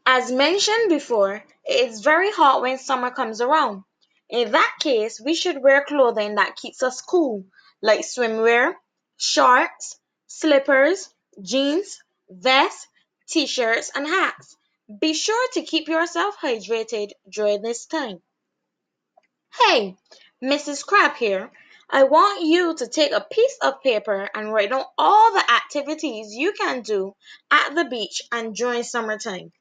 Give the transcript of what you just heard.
As mentioned before, it is very hot when summer comes around. In that case, we should wear clothing that keeps us cool, like swimwear, shorts, slippers, jeans, vests, t-shirts, and hats. Be sure to keep yourself hydrated during this time. Hey, Mrs. Crab here. I want you to take a piece of paper and write down all the activities you can do at the beach and during summertime.